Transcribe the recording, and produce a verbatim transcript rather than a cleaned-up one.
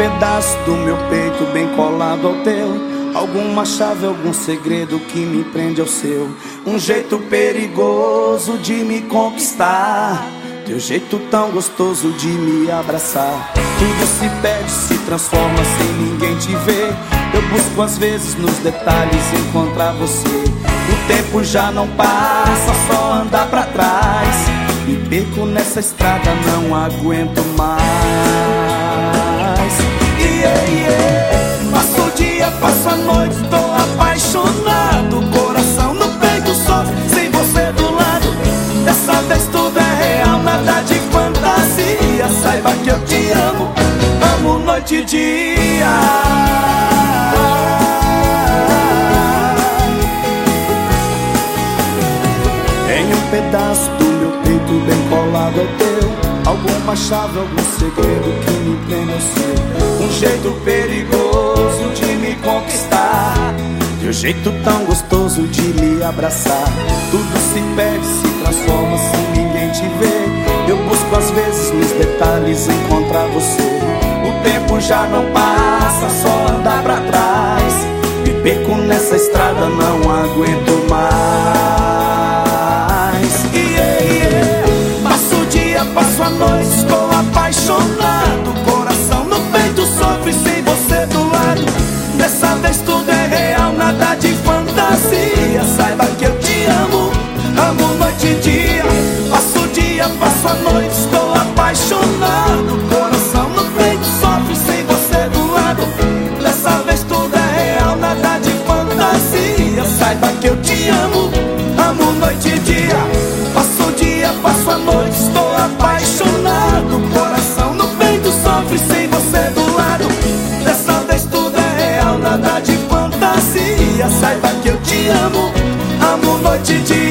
pedaço do meu peito bem colado ao teu, alguma chave, algum segredo que me prende ao seu. Um jeito perigoso de me conquistar, teu jeito tão gostoso de me abraçar. Tudo se perde, se transforma sem ninguém te ver. Eu busco às vezes nos detalhes encontrar você. O tempo já não passa, só andar pra trás. Me perco nessa estrada, não aguento mais. Yeah, yeah. Passo o dia, passo a noite, tô apaixonado. Coração no peito sofre, sem você do lado. Dessa vez tudo é real, nada de fantasia. Saiba que eu te amo, amo noite e dia. Em um pedaço do meu peito bem colado ao teu, alguma chave, algum segredo que me prende ao seu. Um jeito perigoso de me conquistar, teu jeito tão gostoso de me abraçar. Tudo se perde, se transforma sem ninguém te ver. Eu busco às vezes nos detalhes encontrar você. O tempo já não passa, só andar pra trás. Me perco nessa estrada, não aguento mais. Yeah, yeah. Passo o dia, passo a noite, estou apaixonado. Coração no peito sofre sem você do lado. Dessa vez tudo é real, nada de fantasia. Saiba que eu te amo, amo noite e dia. Passo o dia, passo a noite, estou apaixonado. Coração no peito sofre sem você do lado. Dessa vez tudo é real, nada de fantasia. Saiba que eu te amo, amo noite e dia. Passo o dia, passo a noite, estou apaixonado. Coração no peito sofre sem você do lado. Dessa vez tudo é real, nada de fantasia. Saiba que eu te amo, amo noite e dia.